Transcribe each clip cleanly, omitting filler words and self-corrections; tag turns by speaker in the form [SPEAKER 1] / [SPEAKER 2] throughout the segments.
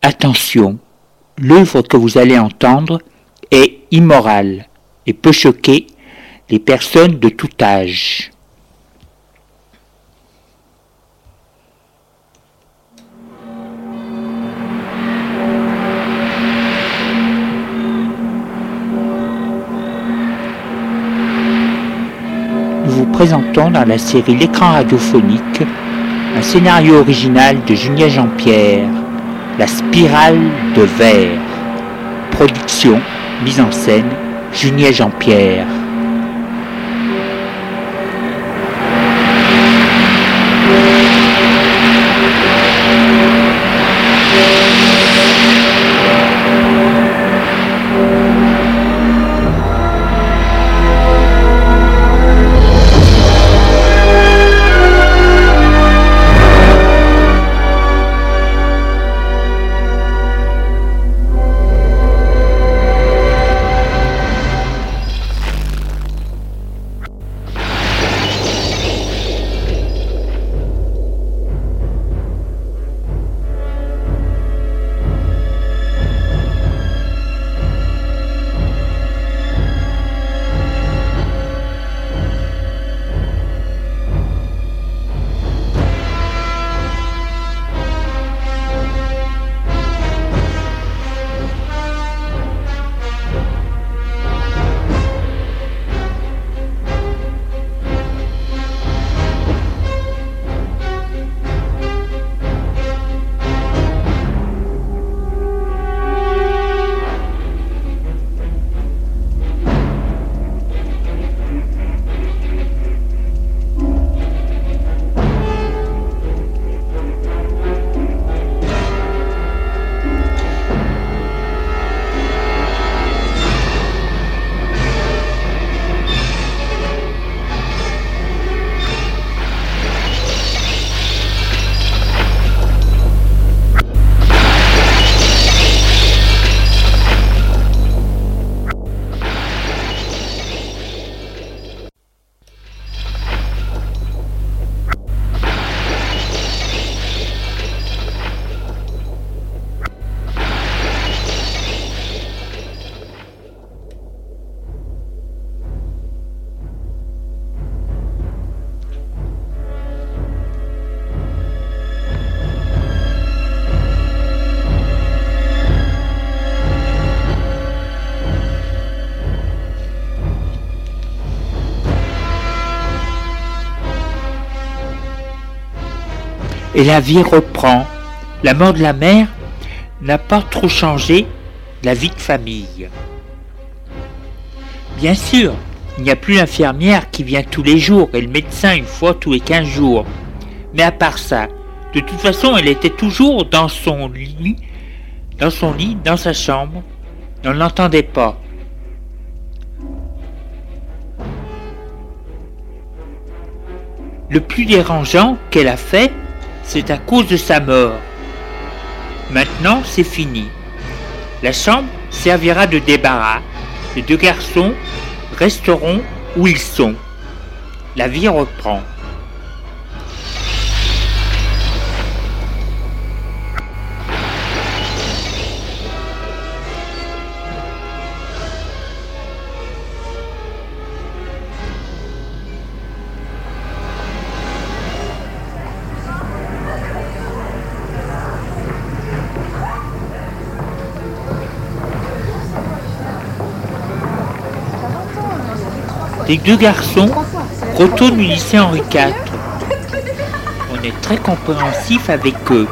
[SPEAKER 1] Attention, l'œuvre que vous allez entendre est immorale et peut choquer les personnes de tout âge. Nous vous présentons dans la série L'écran radiophonique un scénario original de Julien Jean-Pierre, La spirale de verre. Production, mise en scène, Julien Jean-Pierre. Et la vie reprend. La mort de la mère n'a pas trop changé la vie de famille. Bien sûr, il n'y a plus l'infirmière qui vient tous les jours et le médecin une fois tous les 15 jours. Mais à part ça, de toute façon, elle était toujours dans son lit, dans sa chambre. On ne l'entendait pas. Le plus dérangeant qu'elle a fait, c'est à cause de sa mort. Maintenant, c'est fini. La chambre servira de débarras. Les deux garçons resteront où ils sont. La vie reprend. Les deux garçons retournent au lycée Henri IV. On est très compréhensif avec eux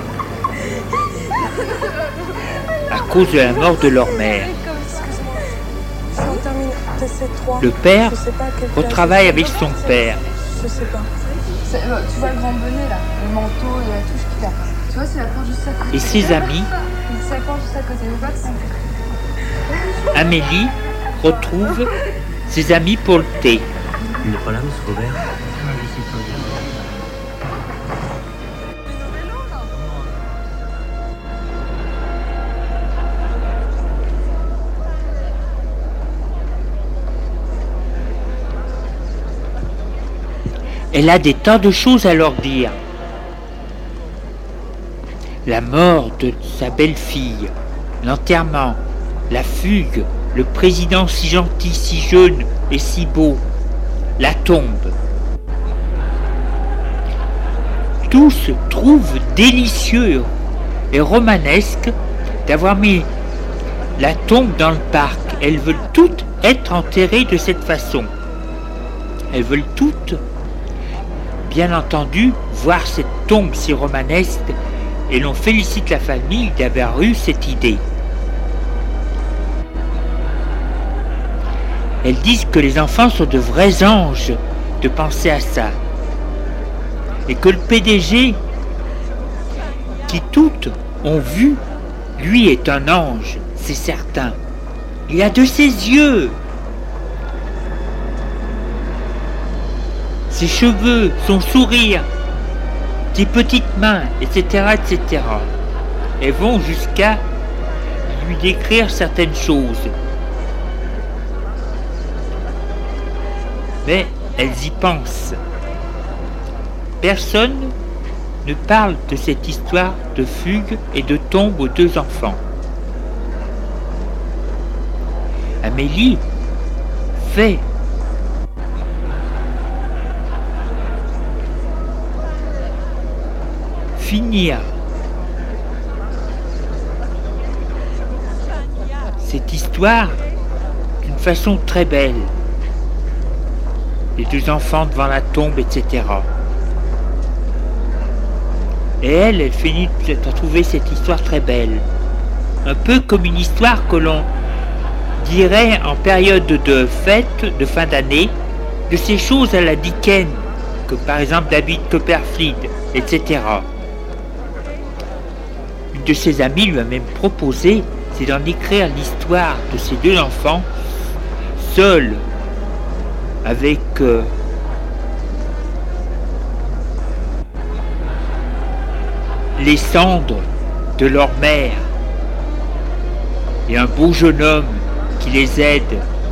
[SPEAKER 1] à cause de la mort de leur mère. Le père retravaille avec son père.
[SPEAKER 2] Je sais pas. Tu vois le grand bonnet là, le manteau, il y a tout ce qu'il a. Tu vois, c'est la porte juste à côté.
[SPEAKER 1] Et ses amis,
[SPEAKER 2] C'est la porte juste à côté. Le box.
[SPEAKER 1] Amélie retrouve ses amis pour le thé.
[SPEAKER 3] Il n'est pas là, monsieur Robert.
[SPEAKER 1] Elle a des tas de choses à leur dire. la mort de sa belle-fille, l'enterrement, la fugue, le président si gentil, si jeune et si beau, la tombe. Tout se trouve délicieux et romanesque d'avoir mis la tombe dans le parc. Elles veulent toutes être enterrées de cette façon. Elles veulent toutes, bien entendu, voir cette tombe si romanesque, et l'on félicite la famille d'avoir eu cette idée. Elles disent que les enfants sont de vrais anges de penser à ça. Et que le PDG, qui toutes ont vu, lui est un ange, c'est certain. Il a de ses yeux, ses cheveux, son sourire, ses petites mains, etc., etc. Elles vont jusqu'à lui décrire certaines choses. Mais elles y pensent. Personne ne parle de cette histoire de fugue et de tombe aux deux enfants. Amélie fait finir cette histoire d'une façon très belle. Les deux enfants devant la tombe, etc. Et elle finit de trouver cette histoire très belle. Un peu comme une histoire que l'on dirait en période de fête, de fin d'année, de ces choses à la Dickens, que par exemple David Copperfield, etc. Une de ses amies lui a même proposé, c'est d'en écrire l'histoire de ces deux enfants, seuls, avec les cendres de leur mère et un beau jeune homme qui les aide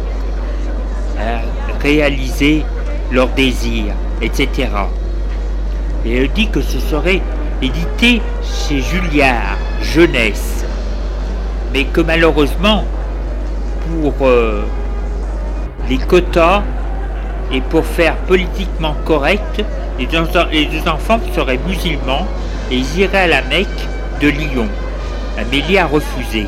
[SPEAKER 1] à réaliser leurs désirs, etc. Et elle dit que ce serait édité chez Julliard, jeunesse, mais que malheureusement, pour les quotas et pour faire politiquement correct, les deux enfants seraient musulmans et ils iraient à la Mecque de Lyon. Amélie a refusé.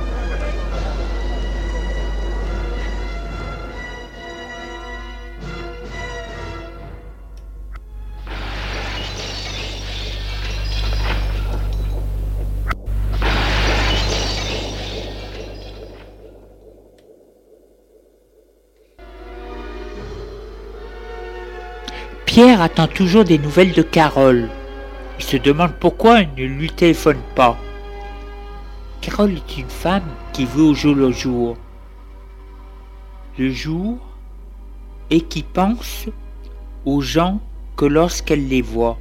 [SPEAKER 1] Pierre attend toujours des nouvelles de Carole. Il se demande pourquoi elle ne lui téléphone pas. Carole est une femme qui vit au jour le jour. Le jour, et qui pense aux gens que lorsqu'elle les voit.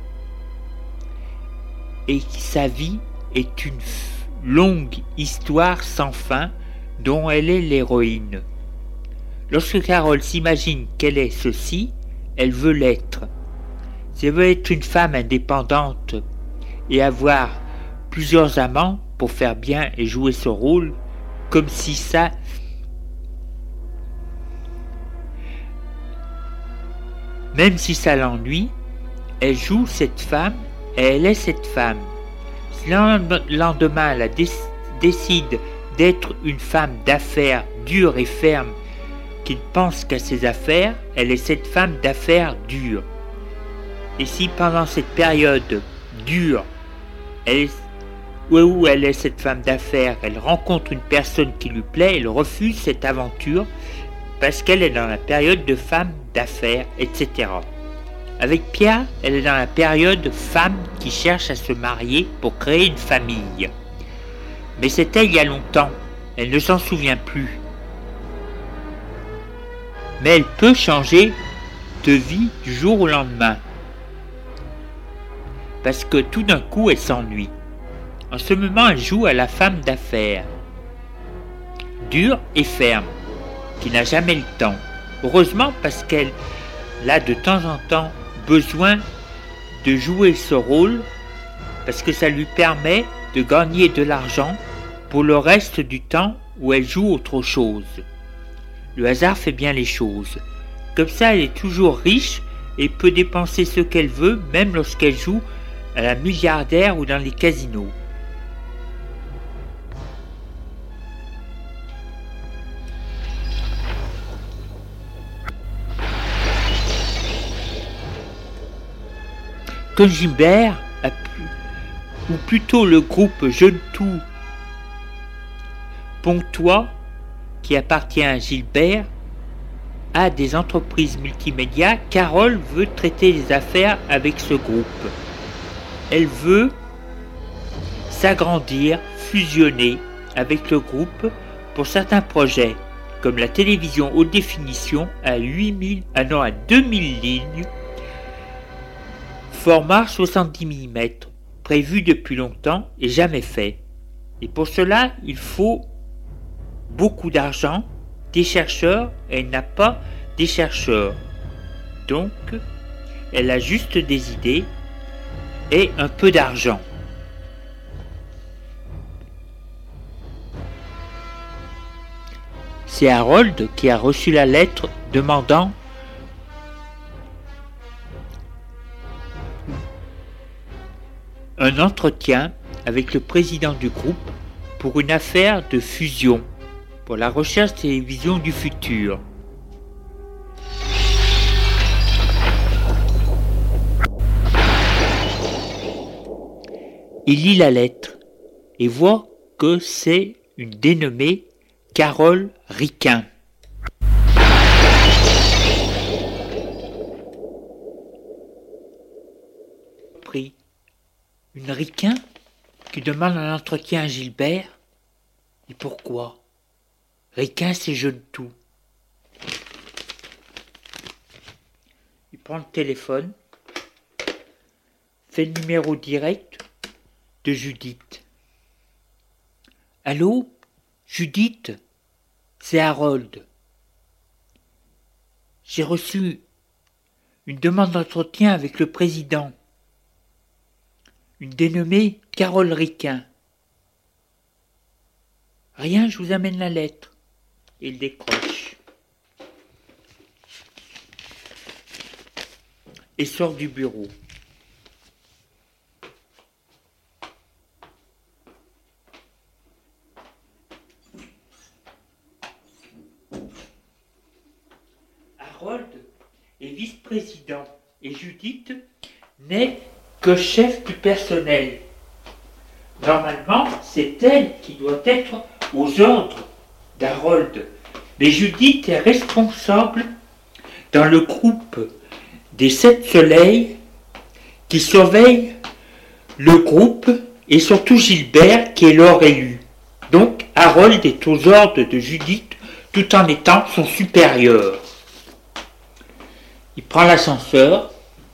[SPEAKER 1] Et sa vie est une longue histoire sans fin dont elle est l'héroïne. Lorsque Carole s'imagine qu'elle est ceci, elle veut l'être. Si elle veut être une femme indépendante et avoir plusieurs amants pour faire bien et jouer ce rôle, comme si ça... Même si ça l'ennuie, elle joue cette femme et elle est cette femme. Si le lendemain elle décide d'être une femme d'affaires dure et ferme, qui ne pense qu'à ses affaires, elle est cette femme d'affaires dure. Et si pendant cette période dure, où elle est cette femme d'affaires, elle rencontre une personne qui lui plaît, elle refuse cette aventure parce qu'elle est dans la période de femme d'affaires, etc. Avec Pierre, elle est dans la période femme qui cherche à se marier pour créer une famille. Mais c'était il y a longtemps, elle ne s'en souvient plus. Mais elle peut changer de vie du jour au lendemain. Parce que tout d'un coup, elle s'ennuie. En ce moment, elle joue à la femme d'affaires. Dure et ferme, qui n'a jamais le temps. Heureusement, parce qu'elle a de temps en temps besoin de jouer ce rôle parce que ça lui permet de gagner de l'argent pour le reste du temps où elle joue autre chose. Le hasard fait bien les choses. Comme ça, elle est toujours riche et peut dépenser ce qu'elle veut, même lorsqu'elle joue à la milliardaire ou dans les casinos. Comme Gilbert, ou plutôt le groupe Jeune Tout Pontois, qui appartient à Gilbert, a des entreprises multimédia, Carole veut traiter les affaires avec ce groupe. Elle veut s'agrandir, fusionner avec le groupe pour certains projets, comme la télévision haute définition à 2000 lignes, format 70 mm, prévu depuis longtemps et jamais fait. Et pour cela, il faut beaucoup d'argent, des chercheurs, et elle n'a pas des chercheurs. Donc, elle a juste des idées et un peu d'argent. C'est Harold qui a reçu la lettre demandant un entretien avec le président du groupe pour une affaire de fusion pour la recherche télévision du futur. Il lit la lettre et voit que c'est une dénommée Carole Riquin. Une Riquin qui demande un entretien à Gilbert. Et pourquoi? Riquin, c'est Jeune Tout. Il prend le téléphone, fait le numéro direct de Judith. Allô, Judith, c'est Harold. J'ai reçu une demande d'entretien avec le président. Une dénommée Carole Riquin. Rien, je vous amène la lettre. Il décroche. Et sort du bureau. Harold est vice-président et Judith n'est que chef du personnel. Normalement, c'est elle qui doit être aux ordres d'Harold. Mais Judith est responsable dans le groupe des 7 soleils qui surveillent le groupe et surtout Gilbert qui est leur élu. Donc Harold est aux ordres de Judith tout en étant son supérieur. Il prend l'ascenseur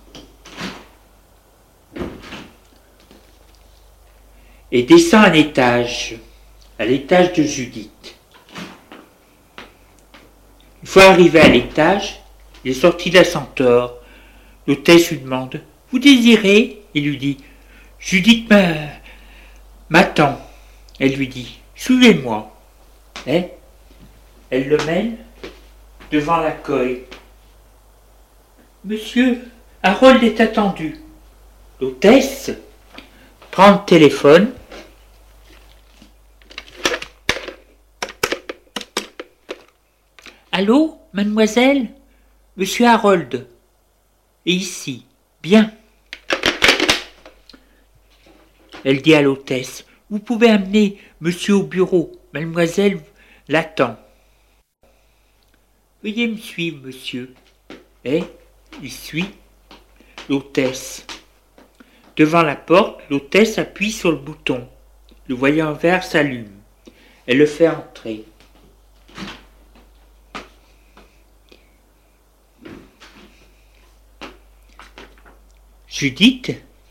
[SPEAKER 1] et descend un étage, à l'étage de Judith. Une fois arrivé à l'étage, il est sorti de l'ascenseur. L'hôtesse lui demande « Vous désirez ?» Il lui dit « Judith m'attend. » Elle lui dit « Suivez-moi. » Elle le mène devant l'accueil. « Monsieur, Harold est attendu. » L'hôtesse prend le téléphone. Allô, mademoiselle? Monsieur Harold. Et ici. Bien. Elle dit à l'hôtesse, vous pouvez amener monsieur au bureau. Mademoiselle l'attend. Veuillez me suivre, monsieur. Et il suit l'hôtesse. Devant la porte, l'hôtesse appuie sur le bouton. Le voyant vert s'allume. Elle le fait entrer. Judith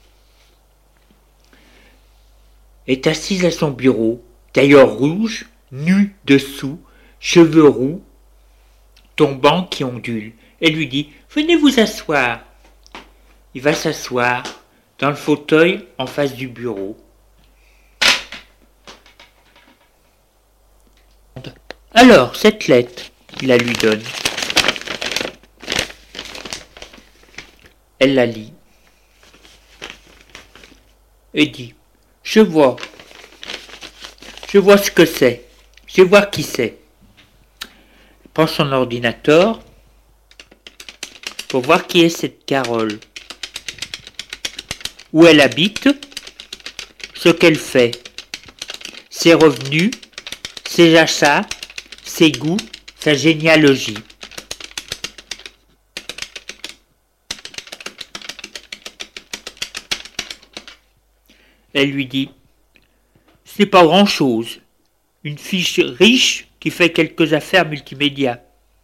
[SPEAKER 1] est assise à son bureau, tailleur rouge, nue dessous, cheveux roux, tombants qui ondulent. Elle lui dit « Venez vous asseoir ». Il va s'asseoir dans le fauteuil en face du bureau. Alors, cette lettre, il la lui donne. Elle la lit et dit « Je vois ce que c'est, je vais voir qui c'est. » Elle prend son ordinateur pour voir qui est cette Carole, où elle habite, ce qu'elle fait, ses revenus, ses achats, ses goûts, sa généalogie. Elle lui dit « Ce n'est pas grand-chose, une fiche riche qui fait quelques affaires multimédia.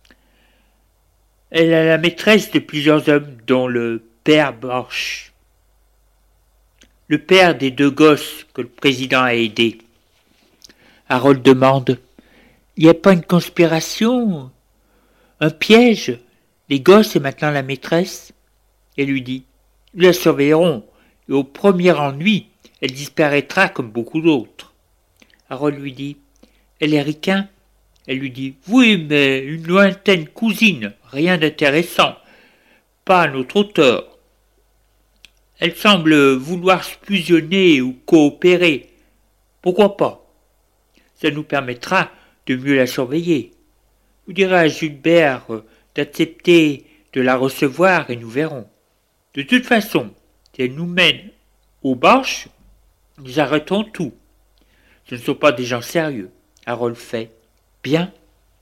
[SPEAKER 1] Elle est la maîtresse de plusieurs hommes, dont le père Borch, le père des 2 gosses que le président a aidés. » Harold demande « Il n'y a pas une conspiration, un piège? Les gosses et maintenant la maîtresse ?» Elle lui dit « Nous la surveillerons, et au premier ennui, elle disparaîtra comme beaucoup d'autres. » Harold lui dit « Elle est ricain ?» Elle lui dit « Oui, mais une lointaine cousine, rien d'intéressant, pas notre auteur. Elle semble vouloir fusionner ou coopérer. Pourquoi pas? Ça nous permettra de mieux la surveiller. Vous direz à Gilbert d'accepter de la recevoir et nous verrons. De toute façon, si elle nous mène au Borch, nous arrêtons tout. Ce ne sont pas des gens sérieux. » Harold fait « Bien. »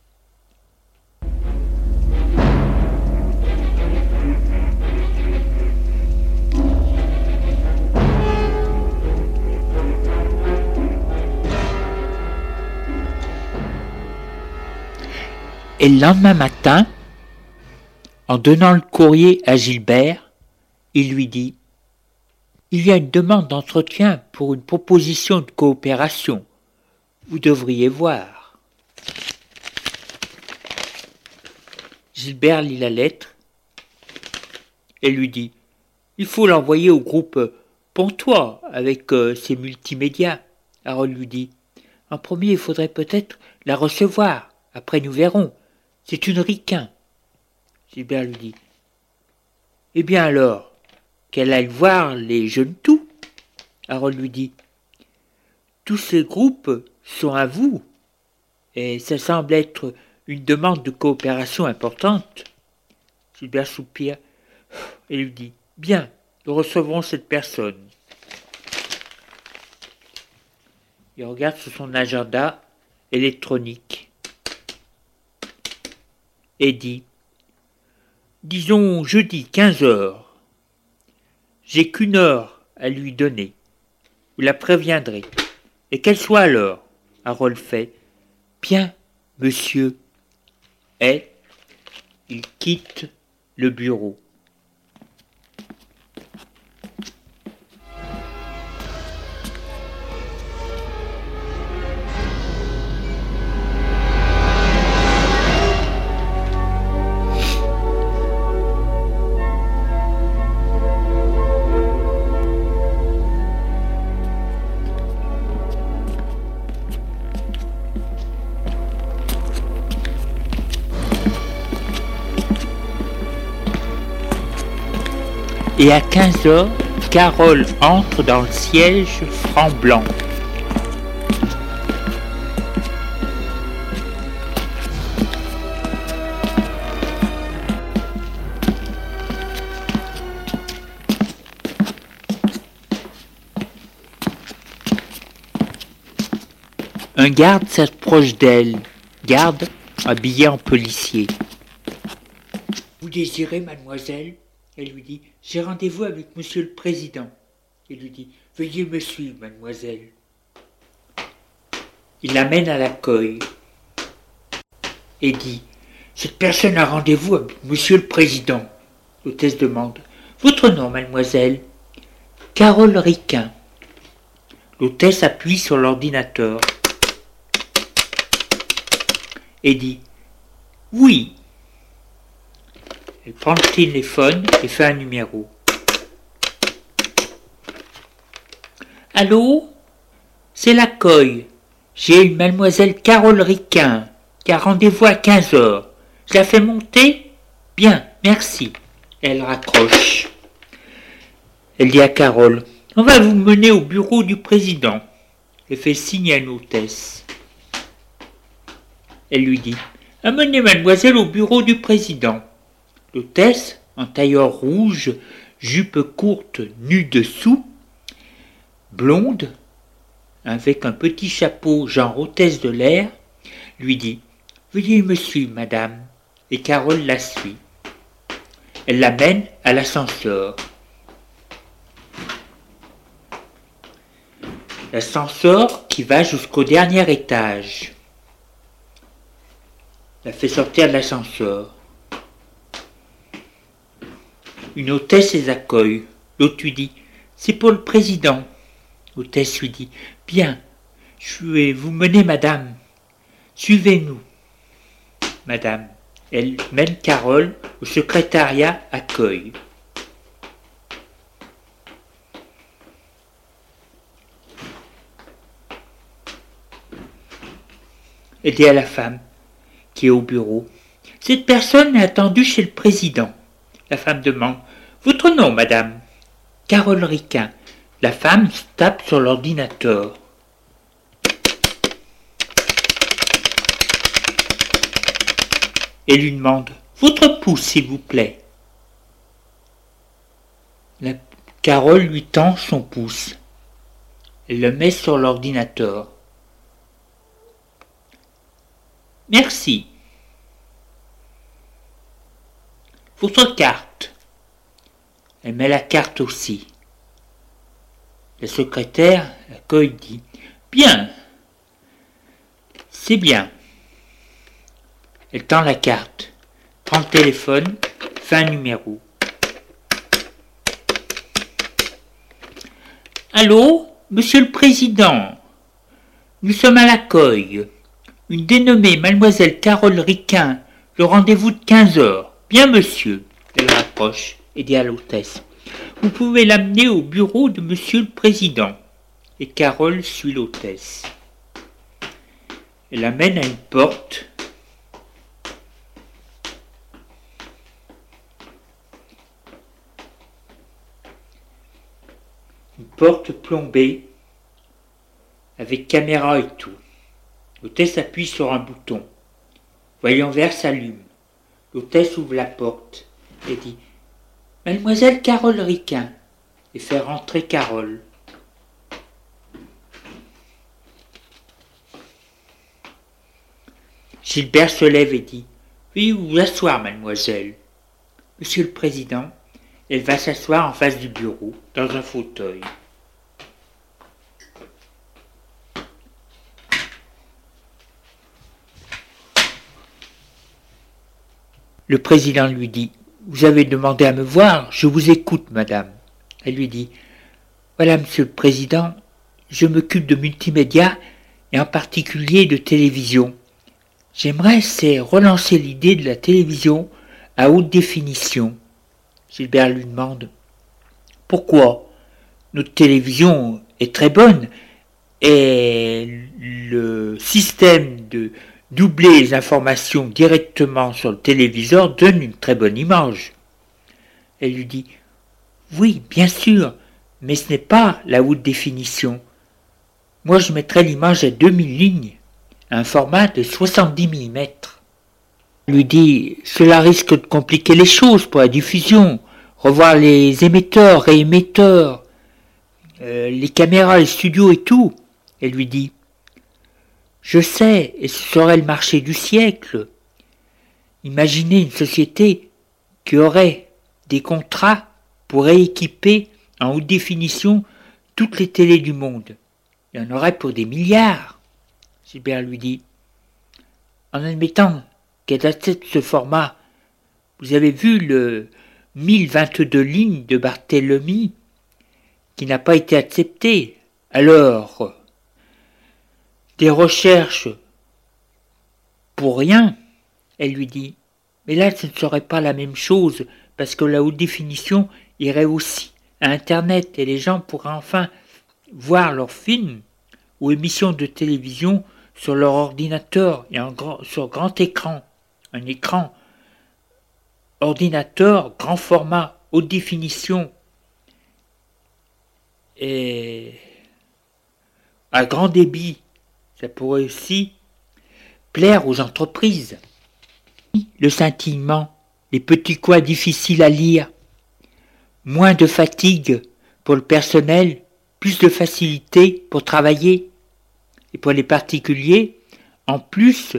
[SPEAKER 1] Et le lendemain matin, en donnant le courrier à Gilbert, il lui dit « Il y a une demande d'entretien pour une proposition de coopération. Vous devriez voir. » Gilbert lit la lettre et lui dit « Il faut l'envoyer au groupe Pontois avec ses multimédias. » Harold lui dit « En premier, il faudrait peut-être la recevoir. Après, nous verrons. C'est une ricain. » Gilbert lui dit « Eh bien alors, qu'elle aille voir les jeunes tout. » Harold lui dit « Tous ces groupes sont à vous, et ça semble être une demande de coopération importante. » Gilbert soupire et lui dit « Bien, nous recevrons cette personne. » Il regarde sur son agenda électronique et dit « Disons jeudi 15 heures. J'ai qu'1 heure à lui donner. Vous la préviendrez. Et qu'elle soit à l'heure. » Harold fait « Bien, monsieur. » Et il quitte le bureau. Et à 15 heures, Carole entre dans le siège franc-blanc. Un garde s'approche d'elle, garde habillé en policier. « Vous désirez, mademoiselle ?» Elle lui dit « J'ai rendez-vous avec monsieur le président. » Il lui dit « Veuillez me suivre, mademoiselle. » Il l'amène à l'accueil et dit « Cette personne a rendez-vous avec monsieur le président. » L'hôtesse demande « Votre nom, mademoiselle ?»« Carole Ricain. » L'hôtesse appuie sur l'ordinateur et dit « Oui. » Elle prend le téléphone et fait un numéro. Allô? C'est l'accueil. J'ai une mademoiselle Carole Riquin, qui a rendez-vous à 15 heures. Je la fais monter? Bien, merci. Elle raccroche. Elle dit à Carole, on va vous mener au bureau du président. Elle fait signe à une hôtesse. Elle lui dit, amenez mademoiselle au bureau du président. L'hôtesse, en tailleur rouge, jupe courte nue dessous, blonde, avec un petit chapeau genre hôtesse de l'air, lui dit « Veuillez me suivre, madame », et Carole la suit. Elle l'amène à l'ascenseur. L'ascenseur qui va jusqu'au dernier étage. La fait sortir de l'ascenseur. Une hôtesse les accueille. L'autre lui dit « C'est pour le président ». L'hôtesse lui dit « Bien, je vais vous mener, madame. Suivez-nous. » Madame, elle mène Carole au secrétariat accueil. Elle dit à la femme qui est au bureau « Cette personne est attendue chez le président. » La femme demande « Votre nom, madame ?»« Carole Riquin. » La femme tape sur l'ordinateur. Et lui demande « Votre pouce, s'il vous plaît. » Carole lui tend son pouce. Elle le met sur l'ordinateur. « Merci. Votre carte. » Elle met la carte aussi. La secrétaire l'accueil dit « Bien, c'est bien. » Elle tend la carte, prend le téléphone, fait un numéro. « Allô, monsieur le président, nous sommes à l'accueil. Une dénommée mademoiselle Carole Riquin, le rendez-vous de 15 heures. Bien, monsieur. » Elle rapproche et dit à l'hôtesse. « Vous pouvez l'amener au bureau de monsieur le président. » Et Carole suit l'hôtesse. Elle l'amène à une porte. Une porte plombée, avec caméra et tout. L'hôtesse appuie sur un bouton. Voyant vert s'allume. L'hôtesse ouvre la porte et dit « Mademoiselle Carole Riquin » et fait rentrer Carole. Gilbert se lève et dit « Veuillez vous asseoir, mademoiselle. » Monsieur le président, elle va s'asseoir en face du bureau, dans un fauteuil. Le président lui dit « Vous avez demandé à me voir, je vous écoute, madame. » Elle lui dit « Voilà, monsieur le président, je m'occupe de multimédia et en particulier de télévision. J'aimerais relancer l'idée de la télévision à haute définition. » Gilbert lui demande « Pourquoi? Notre télévision est très bonne et le système de doubler les informations directement sur le téléviseur donne une très bonne image. » Elle lui dit « Oui, bien sûr, mais ce n'est pas la haute définition. Moi, je mettrais l'image à 2000 lignes, un format de 70 mm. » Elle lui dit « Cela risque de compliquer les choses pour la diffusion, revoir les émetteurs, réémetteurs, les caméras, les studios et tout. » Elle lui dit « Je sais, et ce serait le marché du siècle. Imaginez une société qui aurait des contrats pour rééquiper en haute définition toutes les télés du monde. Il y en aurait pour des milliards. » Gilbert lui dit « En admettant qu'elle accepte ce format, vous avez vu le 1022 lignes de Barthélemy qui n'a pas été accepté. Alors, des recherches pour rien. » Elle lui dit « Mais là, ce ne serait pas la même chose, parce que la haute définition irait aussi à Internet et les gens pourraient enfin voir leurs films ou émissions de télévision sur leur ordinateur et sur grand écran, un écran ordinateur, grand format, haute définition et à grand débit. Ça pourrait aussi plaire aux entreprises. Le scintillement, les petits coins difficiles à lire, moins de fatigue pour le personnel, plus de facilité pour travailler. Et pour les particuliers, en plus,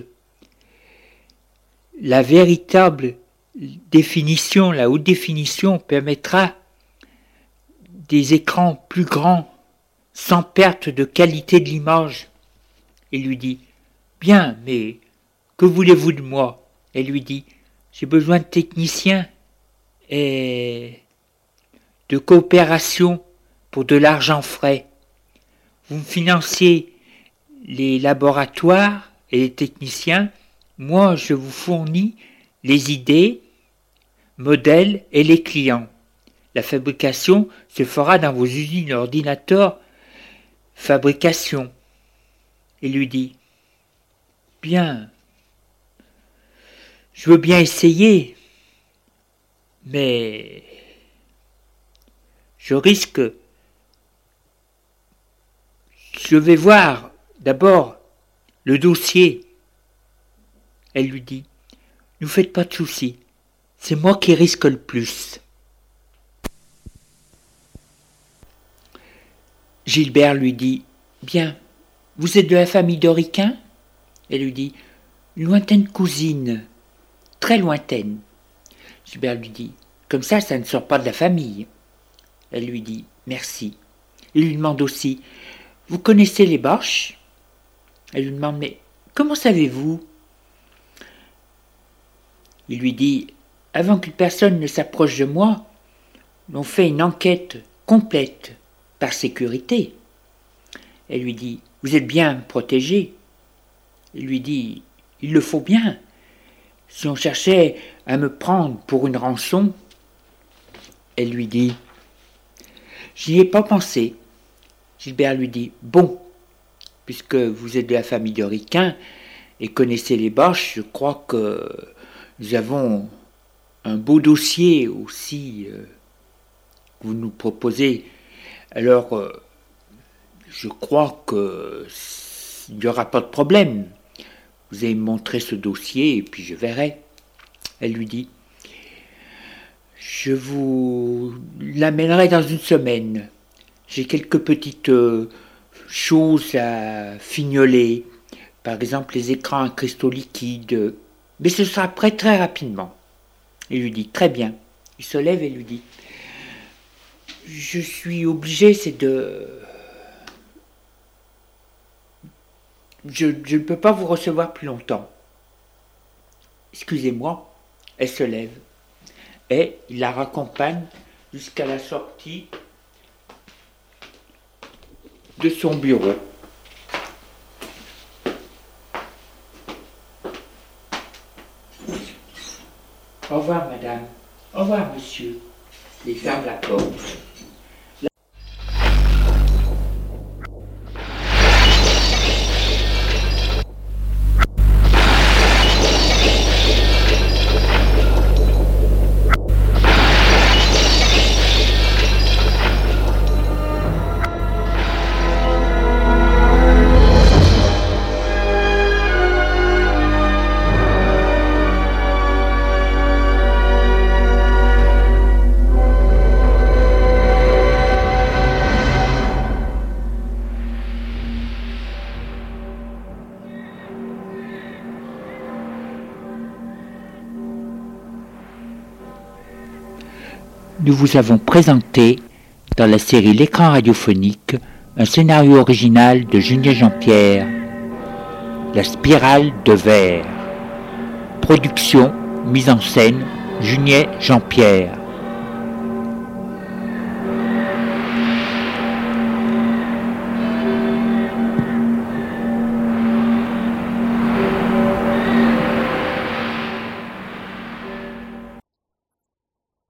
[SPEAKER 1] la véritable définition, la haute définition permettra des écrans plus grands, sans perte de qualité de l'image. Il lui dit, bien, mais que voulez-vous de moi? Elle lui dit, j'ai besoin de techniciens et de coopération pour de l'argent frais. Vous me financiez les laboratoires et les techniciens, moi je vous fournis les idées, modèles et les clients. La fabrication se fera dans vos usines d'ordinateurs fabrication. Il lui dit, bien, je veux bien essayer, mais je vais voir d'abord le dossier. Elle lui dit, ne vous faites pas de soucis, c'est moi qui risque le plus. Gilbert lui dit, bien, vous êtes de la famille d'Oriquin? Elle lui dit, une lointaine cousine, très lointaine. Gilbert lui dit, comme ça ne sort pas de la famille. Elle lui dit, merci. Il lui demande aussi, vous connaissez les Bosch? Elle lui demande, mais comment savez-vous? Il lui dit, avant qu'une personne ne s'approche de moi, on fait une enquête complète par sécurité. Elle lui dit, vous êtes bien protégé? Il lui dit, il le faut bien. Si on cherchait à me prendre pour une rançon, elle lui dit, j'y ai pas pensé. Gilbert lui dit, bon, puisque vous êtes de la famille de Riquin et connaissez les Bosch, je crois que nous avons un beau dossier aussi que vous nous proposez. Alors, je crois qu'il n'y aura pas de problème. Vous allez me montrer ce dossier et puis je verrai. Elle lui dit, je vous l'amènerai dans une semaine. J'ai quelques petites choses à fignoler, par exemple les écrans à cristaux liquides, mais ce sera prêt très rapidement. Il lui dit, très bien. Il se lève et lui dit, je suis obligé, Je ne peux pas vous recevoir plus longtemps. Excusez-moi. Elle se lève et il la raccompagne jusqu'à la sortie de son bureau. Au revoir, madame. Au revoir, monsieur. Il ferme la porte. Nous vous avons présenté, dans la série L'écran radiophonique, un scénario original de Junier Jean-Pierre, La spirale de verre. Production, mise en scène, Junier Jean-Pierre.